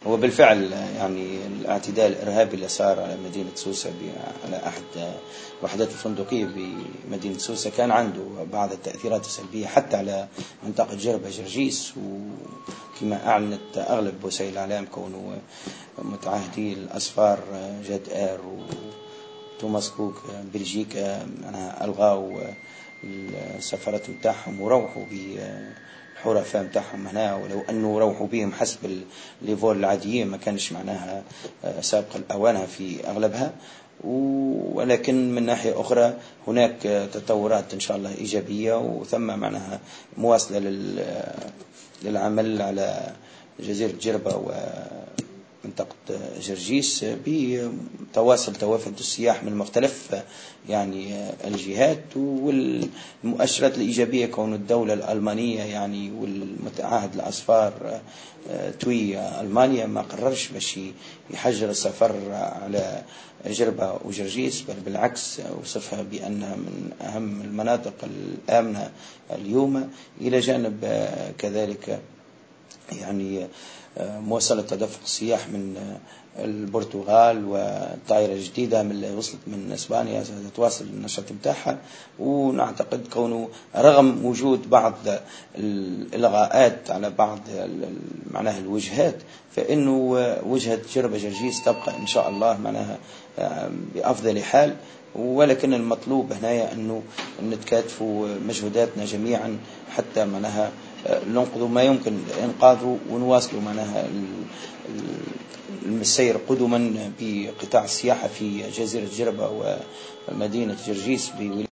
هو بالفعل يعني الاعتداء الإرهابي اللي صار على مدينة سوسة على أحد وحدات الفندقية بمدينة سوسة كان عنده بعض التأثيرات السلبية حتى على منطقة جربة جرجيس، وكما أعلنت أغلب وسائل الإعلام كونه متعهدي الأسفار جاد إير وتوماس كوك بلجيكا ألغاوا السفارات متاعهم وروحوا الحرفاء متاعهم هنا، ولو أنه روحوا بهم حسب الليفول العاديين ما كانش معناها سابق الأوانها في أغلبها. ولكن من ناحية أخرى هناك تطورات إن شاء الله إيجابية، وثم معناها مواصلة للعمل على جزيرة جربة ومنطقة جرجيس بتواصل توافد السياح من مختلف يعني الجهات، والمؤشرات الإيجابية كون الدولة الألمانية يعني والمتعهد الأسفار توي ألمانيا ما قررش باش يحجر السفر على جربة وجرجيس، بل بالعكس وصفها بأنها من أهم المناطق الآمنة اليوم، إلى جانب كذلك يعني مواصلة تدفق السياح من البرتغال والطائرة الجديدة من وصلت من إسبانيا ستواصل النشاط متاعها. ونعتقد كونه رغم وجود بعض الإلغاءات على بعض معناها الوجهات، فإنه وجهة جربة جرجيس تبقى إن شاء الله معناها بأفضل حال. ولكن المطلوب هنا أنه نتكاتفوا مجهوداتنا جميعا حتى معناها ننقذوا ما يمكن إنقاذه ونواصلوا معناها السير قدما بقطاع السياحة في جزيرة جربة ومدينة جرجيس.